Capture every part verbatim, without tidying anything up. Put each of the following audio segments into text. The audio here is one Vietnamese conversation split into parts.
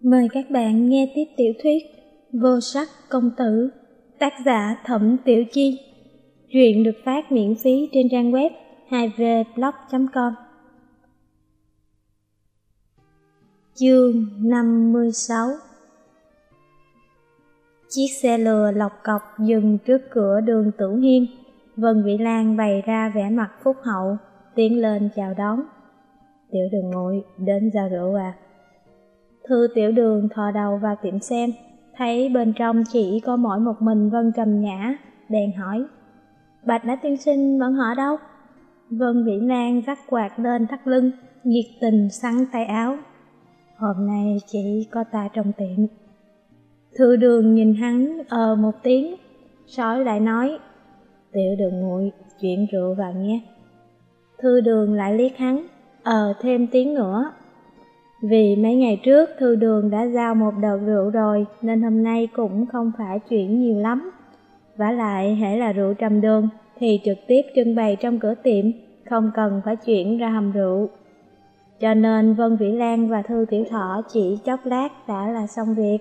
Mời các bạn nghe tiếp tiểu thuyết Vô Sắc Công Tử, tác giả Thẩm Tiểu Chi. Truyện được phát miễn phí trên trang web hai v blog chấm com. Chương năm mươi sáu. Chiếc xe lừa lọc cọc dừng trước cửa đường Tử Hiên. Vân Vĩ Lan bày ra vẻ mặt phúc hậu, tiến lên chào đón. Tiểu Đường Muội đến giao rượu à? Thư Tiểu Đường thò đầu vào tiệm xem, thấy bên trong chỉ có mỗi một mình Vân Trầm Nhã, bèn hỏi: Bạch Đã tiên sinh vẫn ở đâu? Vân Vĩ Lan vắt quạt lên thắt lưng, nhiệt tình xắn tay áo. Hôm nay chỉ có ta trong tiệm. Thư Đường nhìn hắn ờ một tiếng, sói lại nói: Tiểu Đường Muội chuyển rượu vào nhé. Thư Đường lại liếc hắn, ờ thêm tiếng nữa. Vì mấy ngày trước Thư Đường đã giao một đợt rượu rồi, nên hôm nay cũng không phải chuyển nhiều lắm. Vả lại hễ là rượu trầm đường thì trực tiếp trưng bày trong cửa tiệm, không cần phải chuyển ra hầm rượu. Cho nên Vân Vĩ Lan và Thư Tiểu Thọ chỉ chốc lát đã là xong việc.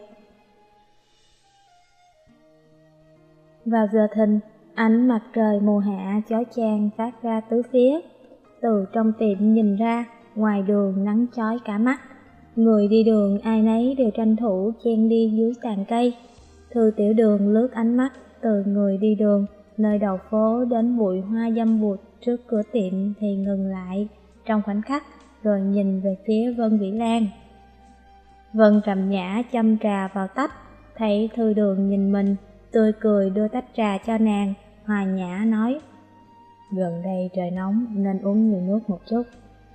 Vào giờ thìn, ánh mặt trời mùa hạ chói chang phát ra tứ phía. Từ trong tiệm nhìn ra, ngoài đường nắng chói cả mắt. Người đi đường ai nấy đều tranh thủ chen đi dưới tàn cây. Thư Tiểu Đường lướt ánh mắt từ người đi đường nơi đầu phố đến bụi hoa dâm bụt trước cửa tiệm thì ngừng lại trong khoảnh khắc, rồi nhìn về phía Vân Vĩ Lan. Vân Trầm Nhã châm trà vào tách, thấy Thư Đường nhìn mình, tươi cười đưa tách trà cho nàng, hòa nhã nói: Gần đây trời nóng nên uống nhiều nước một chút.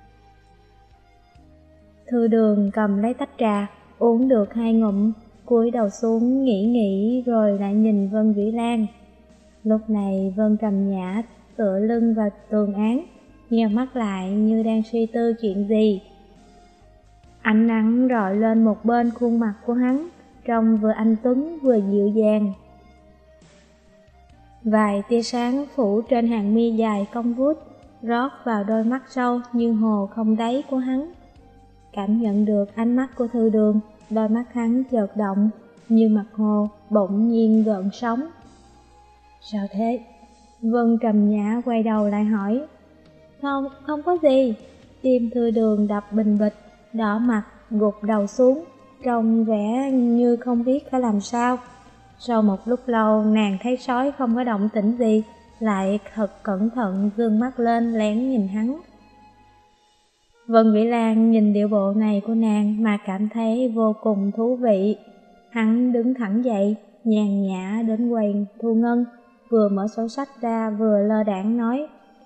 Thư Đường cầm lấy tách trà, uống được hai ngụm, cúi đầu xuống nghĩ nghĩ rồi lại nhìn Vân Vĩ Lan. Lúc này Vân Trầm Nhã tựa lưng vào tường án, nheo mắt lại như đang suy tư chuyện gì. Ánh nắng rọi lên một bên khuôn mặt của hắn, trông vừa anh tuấn vừa dịu dàng. Vài tia sáng phủ trên hàng mi dài cong vút, rót vào đôi mắt sâu như hồ không đáy của hắn. Cảm nhận được ánh mắt của Thư Đường, đôi mắt hắn chợt động, như mặt hồ bỗng nhiên gợn sóng. Sao thế? Vân Trầm Nhã quay đầu lại hỏi. Không, không có gì. Tim Thư Đường đập bình bịch, đỏ mặt, gục đầu xuống, trông vẻ như không biết phải làm sao. Sau một lúc lâu nàng thấy sói không có động tĩnh gì, lại thật cẩn thận dương mắt lên lén nhìn hắn. Vân Vĩ Lan nhìn điệu bộ này của nàng mà cảm thấy vô cùng thú vị. Hắn đứng thẳng dậy, nhàn nhã đến quầy thu ngân, vừa mở sổ sách ra vừa lơ đãng nói: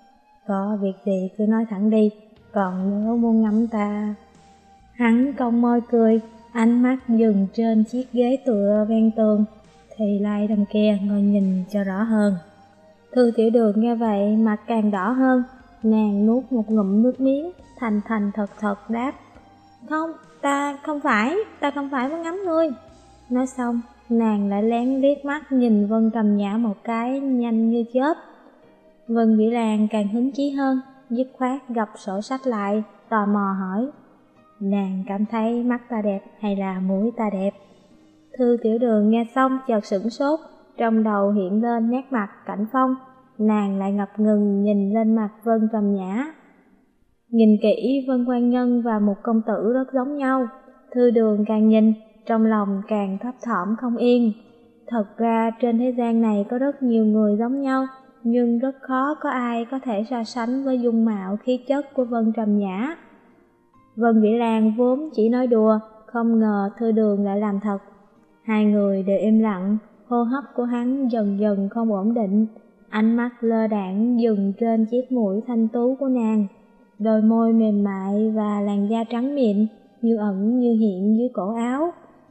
Có việc gì cứ nói thẳng đi, còn nếu muốn ngắm ta... Hắn cong môi cười, ánh mắt dừng trên chiếc ghế tựa ven tường, thì lại đằng kia ngồi nhìn cho rõ hơn. Thư Tiểu Đường nghe vậy mặt càng đỏ hơn, nàng nuốt một ngụm nước miếng, thành thành thật thật đáp: Không, ta không phải, ta không phải muốn ngắm ngươi. Nói xong, nàng lại lén liếc mắt nhìn Vân Trầm Nhã một cái nhanh như chớp. Vân Vĩ Lan càng hứng chí hơn, dứt khoát gập sổ sách lại, tò mò hỏi: Nàng cảm thấy mắt ta đẹp hay là mũi ta đẹp? Thư Tiểu Đường nghe xong chợt sửng sốt, trong đầu hiện lên nét mặt Cảnh Phong. Nàng lại ngập ngừng nhìn lên mặt Vân Trầm Nhã. Nhìn kỹ, Vân Quan Nhân và một công tử rất giống nhau. Thư Đường càng nhìn, trong lòng càng thấp thỏm không yên. Thật ra trên thế gian này có rất nhiều người giống nhau, nhưng rất khó có ai có thể so sánh với dung mạo khí chất của Vân Trầm Nhã. Vân Vĩ Lan vốn chỉ nói đùa, không ngờ Thư Đường lại làm thật. Hai người đều im lặng, hô hấp của hắn dần dần không ổn định, ánh mắt lơ đãng dừng trên chiếc mũi thanh tú của nàng, đôi môi mềm mại và làn da trắng mịn như ẩn như hiện dưới cổ áo.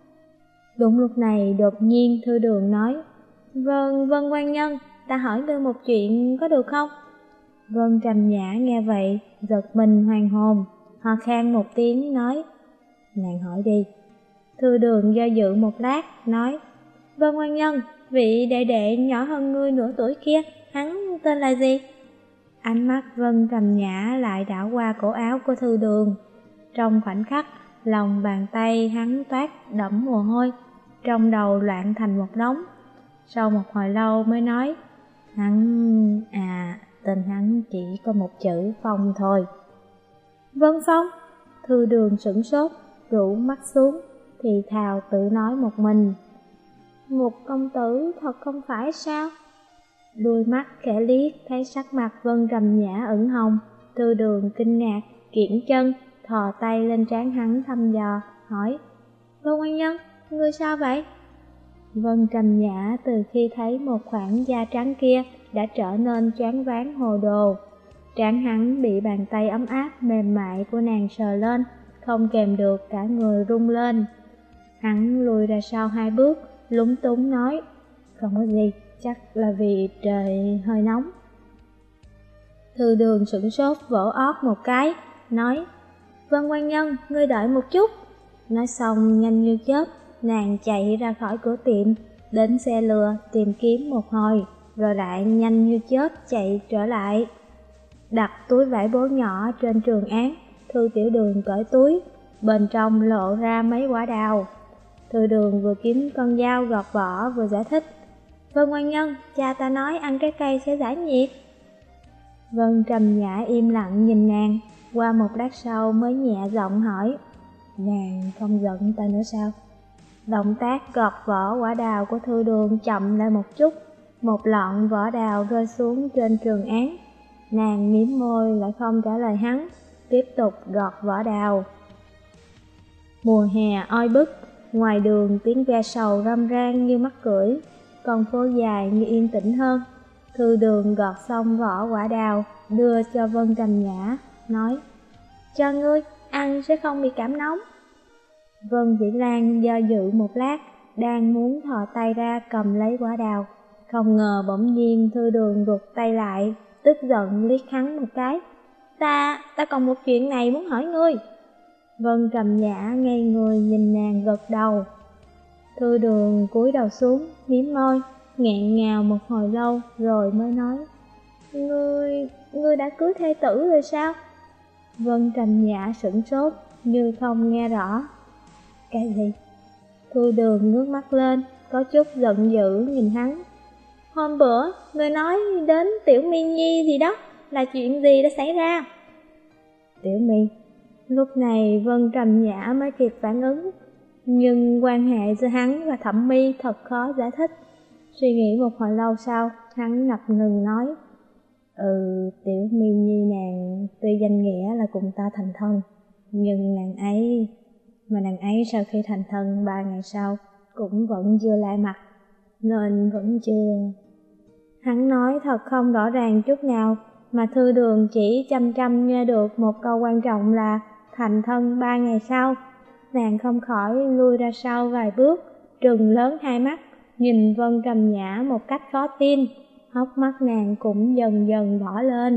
Đúng lúc này đột nhiên Thư Đường nói: Vân, Vân Quan Nhân, ta hỏi ngươi một chuyện có được không? Vân Trầm Nhã nghe vậy, giật mình hoàn hồn, ho khan một tiếng nói: Nàng hỏi đi. Thư Đường do dự một lát, nói: Vân Quan Nhân, vị đệ đệ nhỏ hơn ngươi nửa tuổi kia, hắn tên là gì? Ánh mắt Vân Trầm Nhã lại đảo qua cổ áo của Thư Đường. Trong khoảnh khắc, lòng bàn tay hắn toát đẫm mồ hôi, trong đầu loạn thành một đống. Sau một hồi lâu mới nói, hắn, à, tên hắn chỉ có một chữ Phong thôi. Vân Phong? Thư Đường sửng sốt, rũ mắt xuống, thì thào tự nói một mình. Một công tử thật không phải sao? Đôi mắt khẽ liếc thấy sắc mặt Vân Trầm Nhã ửng hồng, Thư Đường kinh ngạc, kiễng chân, thò tay lên trán hắn thăm dò, hỏi, Vân Quan Nhân, ngươi sao vậy? Vân Trầm Nhã từ khi thấy một khoảng da trắng kia đã trở nên choáng váng hồ đồ. Trán hắn bị bàn tay ấm áp mềm mại của nàng sờ lên, không kèm được cả người rung lên. Hắn lùi ra sau hai bước, lúng túng nói, không có gì, chắc là vì trời hơi nóng. Thư Đường sửng sốt vỗ ót một cái, nói, Vân Quan Nhân, ngươi đợi một chút. Nói xong nhanh như chớp, nàng chạy ra khỏi cửa tiệm, đến xe lừa tìm kiếm một hồi, rồi lại nhanh như chớp chạy trở lại. Đặt túi vải bố nhỏ trên trường án, Thư Tiểu Đường cởi túi, bên trong lộ ra mấy quả đào. Thư Đường vừa kiếm con dao gọt vỏ vừa giải thích, Vân Quan Nhân, cha ta nói ăn trái cây sẽ giải nhiệt. Vân Trầm Nhã im lặng nhìn nàng, qua một lát sau mới nhẹ giọng hỏi, nàng không giận ta nữa sao? Động tác gọt vỏ quả đào của Thư Đường chậm lại một chút, một lọn vỏ đào rơi xuống trên trường án. Nàng mím môi lại không trả lời hắn, tiếp tục gọt vỏ đào. Mùa hè oi bức, ngoài đường tiếng ve sầu râm ran như mắc cưỡi, con phố dài như yên tĩnh hơn. Thư Đường gọt xong vỏ quả đào, đưa cho Vân Trầm Nhã, nói, cho ngươi, ăn sẽ không bị cảm nóng. Vân Vĩ Lan do dự một lát, đang muốn thò tay ra cầm lấy quả đào, không ngờ bỗng nhiên Thư Đường rụt tay lại, tức giận liếc hắn một cái, ta, ta còn một chuyện này muốn hỏi ngươi. Vân Trầm Nhã ngây người nhìn nàng gật đầu. Thư Đường cúi đầu xuống, mím môi, nghẹn ngào một hồi lâu rồi mới nói, Ngươi, ngươi đã cưới thê tử rồi sao? Vân Trầm Nhã sửng sốt, như không nghe rõ. Cái gì? Thư Đường ngước mắt lên, có chút giận dữ nhìn hắn. Hôm bữa, ngươi nói đến Tiểu Mi Nhi gì đó, là chuyện gì đã xảy ra? Tiểu Mi. Lúc này Vân Trầm Nhã mới kịp phản ứng, nhưng quan hệ giữa hắn và Thẩm Mi thật khó giải thích. Suy nghĩ một hồi lâu sau, hắn ngập ngừng nói, Ừ, Tiểu Mi Nhi nàng tuy danh nghĩa là cùng ta thành thân, nhưng nàng ấy, mà nàng ấy sau khi thành thân ba ngày sau cũng vẫn chưa lại mặt, nên vẫn chưa. Hắn nói thật không rõ ràng chút nào, mà Thư Đường chỉ chăm chăm nghe được một câu quan trọng là thành thân ba ngày sau. Nàng không khỏi lui ra sau vài bước, trừng lớn hai mắt, nhìn Vân Trầm Nhã một cách khó tin, hốc mắt nàng cũng dần dần đỏ lên.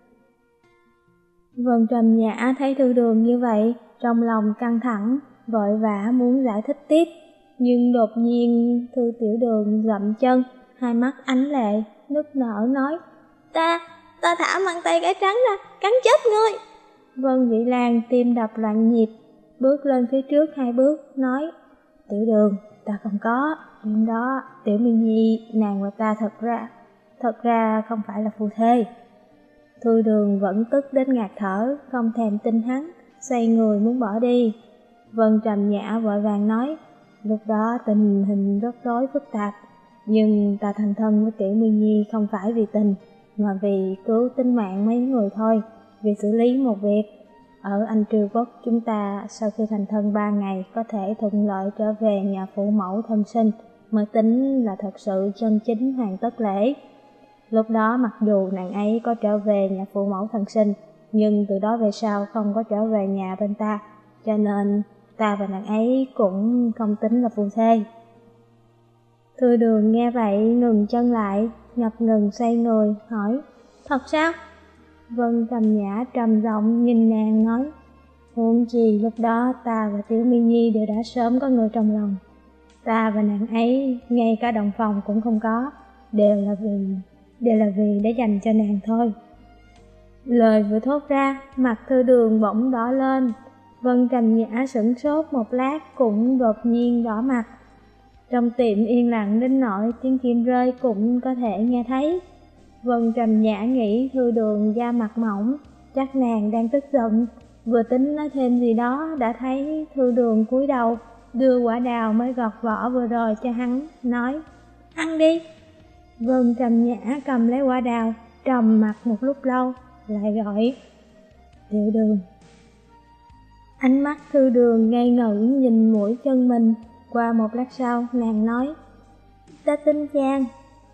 Vân Trầm Nhã thấy Thư Đường như vậy, trong lòng căng thẳng, vội vã muốn giải thích tiếp, nhưng đột nhiên Thư Tiểu Đường dậm chân, hai mắt ánh lệ, nức nở nói, Ta, ta thả mang tay cái trắng ra, cắn chết ngươi. Vân Vĩ Lan tim đập loạn nhịp, bước lên phía trước hai bước, nói, Tiểu Đường, ta không có, chuyện đó, Tiểu Mi Nhi, nàng và ta thật ra, thật ra không phải là phu thê. Thư Đường vẫn tức đến ngạt thở, không thèm tin hắn, xoay người muốn bỏ đi. Vân Trầm Nhã vội vàng nói, lúc đó tình hình rất rối phức tạp, nhưng ta thành thân với Tiểu Mi Nhi không phải vì tình, mà vì cứu tính mạng mấy người thôi, vì xử lý một việc. Ở Anh Triều Quốc chúng ta sau khi thành thân ba ngày có thể thuận lợi trở về nhà phụ mẫu thân sinh, mới tính là thật sự chân chính hoàn tất lễ. Lúc đó mặc dù nàng ấy có trở về nhà phụ mẫu thân sinh, nhưng từ đó về sau không có trở về nhà bên ta, cho nên ta và nàng ấy cũng không tính là phu thê. Thư Đường nghe vậy ngừng chân lại, ngập ngừng xoay người, hỏi, thật sao? Vân Trầm Nhã trầm giọng nhìn nàng nói, huống chi lúc đó ta và Tiểu Mi Nhi đều đã sớm có người trong lòng. Ta và nàng ấy ngay cả đồng phòng cũng không có, đều là vì, đều là vì để dành cho nàng thôi. Lời vừa thốt ra, mặt Thư Đường bỗng đỏ lên, Vân Trầm Nhã sửng sốt một lát cũng đột nhiên đỏ mặt. Trong tiệm yên lặng đến nỗi tiếng kim rơi cũng có thể nghe thấy. Vân Trầm Nhã nghĩ Thư Đường da mặt mỏng, chắc nàng đang tức giận, vừa tính nói thêm gì đó đã thấy Thư Đường cúi đầu đưa quả đào mới gọt vỏ vừa rồi cho hắn, nói: "Ăn đi." Vân Trầm Nhã cầm lấy quả đào, trầm mặt một lúc lâu, lại gọi: "Tiểu Đường." Ánh mắt Thư Đường ngây ngẩn nhìn mũi chân mình, qua một lát sau nàng nói: "Ta tin chàng."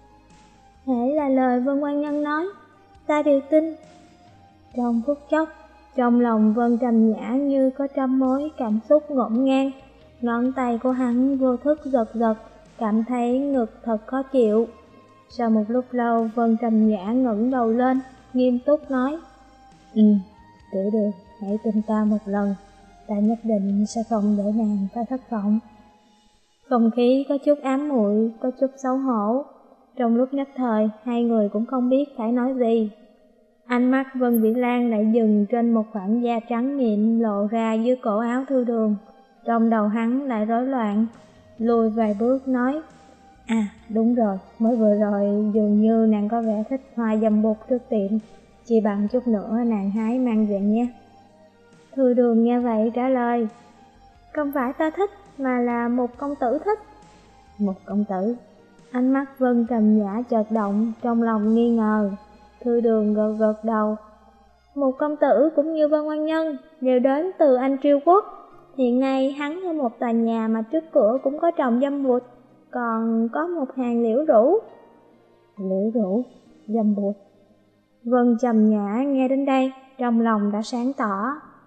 Hễ là lời Vân Quan Nhân nói, ta đều tin. Trong phút chốc, trong lòng Vân Trầm Nhã như có trăm mối cảm xúc ngổn ngang. Ngón tay của hắn vô thức giật giật, cảm thấy ngực thật khó chịu. Sau một lúc lâu, Vân Trầm Nhã ngẩng đầu lên, nghiêm túc nói: "Ừ, Tiểu Đường, hãy tin ta một lần, ta nhất định sẽ không để nàng phải thất vọng." Không khí có chút ám muội, có chút xấu hổ. Trong lúc nhất thời, hai người cũng không biết phải nói gì. Ánh mắt Vân Vĩ Lan lại dừng trên một khoảng da trắng mịn lộ ra dưới cổ áo Thư Đường. Trong đầu hắn lại rối loạn, lùi vài bước nói: "À, đúng rồi, mới vừa rồi dường như nàng có vẻ thích hoa dâm bụt trước tiệm, chỉ bằng chút nữa nàng hái mang về nhé." Thư Đường nghe vậy trả lời: "Không phải ta thích, mà là một công tử thích." "Một công tử?" Ánh mắt Vân Trầm Nhã chợt động, trong lòng nghi ngờ. Thư Đường gật gật đầu: "Một công tử cũng như Vân Quan Nhân đều đến từ Anh Triều Quốc. Hiện nay hắn ở một tòa nhà mà trước cửa cũng có trồng dâm bụt, còn có một hàng liễu rủ." "Liễu rủ, dâm bụt." Vân Trầm Nhã nghe đến đây, trong lòng đã sáng tỏ.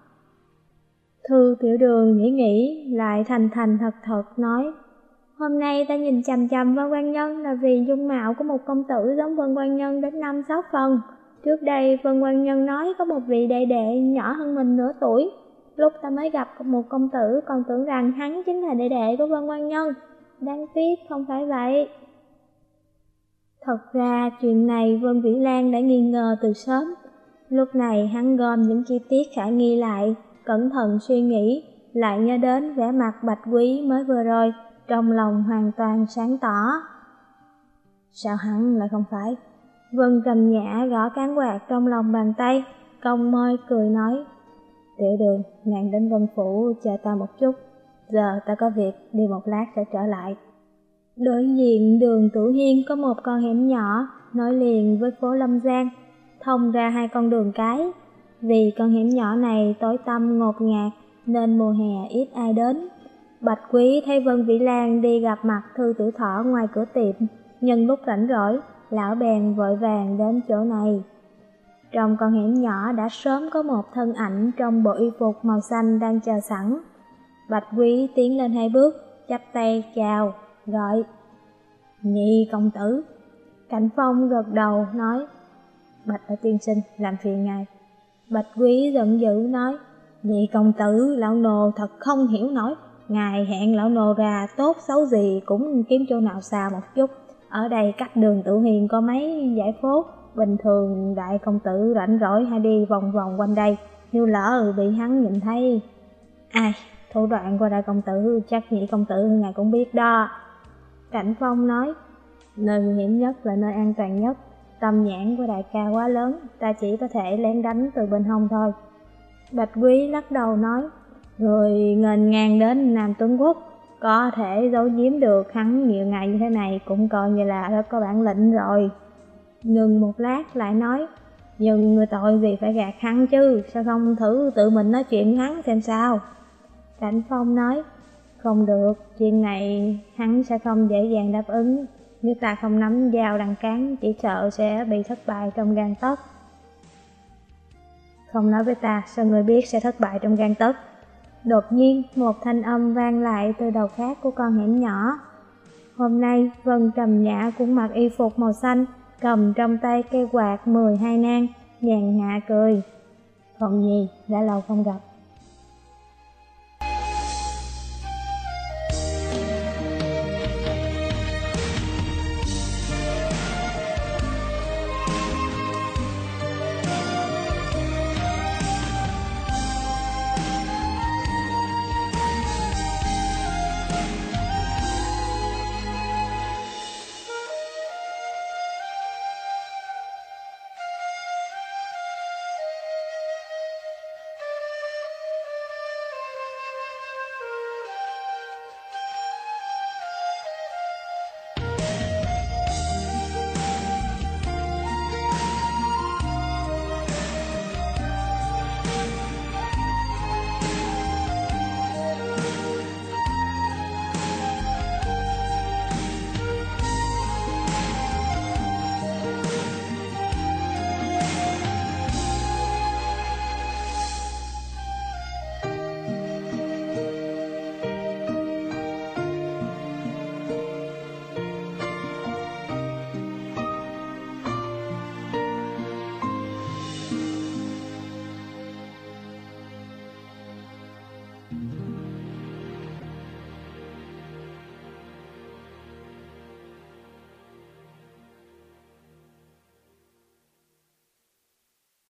Thư Tiểu Đường nghĩ nghĩ, lại thành thành thật thật nói: "Hôm nay ta nhìn chằm chằm Vân Quan Nhân là vì dung mạo của một công tử giống Vân Quan Nhân đến năm sáu phần. Trước đây Vân Quan Nhân nói có một vị đệ đệ nhỏ hơn mình nửa tuổi. Lúc ta mới gặp một công tử còn tưởng rằng hắn chính là đệ đệ của Vân Quan Nhân. Đáng tiếc không phải vậy." Thật ra chuyện này Vân Vĩ Lan đã nghi ngờ từ sớm. Lúc này hắn gom những chi tiết khả nghi lại, cẩn thận suy nghĩ, lại nhớ đến vẻ mặt Bạch Quý mới vừa rồi, trong lòng hoàn toàn sáng tỏ. Sao hắn lại không phải? Vân Trầm Nhã gõ cán quạt trong lòng bàn tay, cong môi cười nói: "Tiểu Đường, nàng đến Vân Phủ chờ ta một chút, giờ ta có việc, đi một lát sẽ trở lại." Đối diện đường Tử Hiên có một con hẻm nhỏ, nối liền với phố Lâm Giang, thông ra hai con đường cái. Vì con hẻm nhỏ này tối tăm ngột ngạt, nên mùa hè ít ai đến. Bạch Quý thấy Vân Vĩ Lan đi gặp mặt Thư Tiểu Thỏ ngoài cửa tiệm, nhân lúc rảnh rỗi, lão bèn vội vàng đến chỗ này. Trong con hẻm nhỏ đã sớm có một thân ảnh trong bộ y phục màu xanh đang chờ sẵn. Bạch Quý tiến lên hai bước, chắp tay chào, gọi: "Nhị công tử." Cảnh Phong gật đầu nói: "Bạch đại tiên sinh, làm phiền ngài." Bạch Quý giận dữ nói: "Nhị công tử, lão nô thật không hiểu nổi. Ngài hẹn lão nô ra tốt xấu gì cũng kiếm chỗ nào xa một chút. Ở đây cách đường Tử Hiên có mấy dãy phố, bình thường đại công tử rảnh rỗi hay đi vòng vòng quanh đây, như lỡ bị hắn nhìn thấy. Ai, thủ đoạn của đại công tử chắc nhị công tử ngài cũng biết đó." Cảnh Phong nói: "Nơi nguy hiểm nhất là nơi an toàn nhất. Tâm nhãn của đại ca quá lớn, ta chỉ có thể lén đánh từ bên hông thôi." Bạch Quý lắc đầu nói: "Người nghênh ngang đến Nam Tuấn Quốc, có thể giấu giếm được hắn nhiều ngày như thế này cũng coi như là rất có bản lĩnh rồi." Ngừng một lát lại nói: "Nhưng người tội gì phải gạt hắn chứ, sao không thử tự mình nói chuyện với hắn xem sao?" Cảnh Phong nói: "Không được, chuyện này hắn sẽ không dễ dàng đáp ứng. Nếu ta không nắm dao đằng cán, chỉ sợ sẽ bị thất bại trong gang tấc." "Không nói với ta, sao người biết sẽ thất bại trong gang tấc?" Đột nhiên một thanh âm vang lại từ đầu khác của con hẻm nhỏ. Hôm nay Vân Trầm Nhã cũng mặc y phục màu xanh, cầm trong tay cây quạt mười hai nang, nhàn nhã cười: "Còn gì, đã lâu không gặp."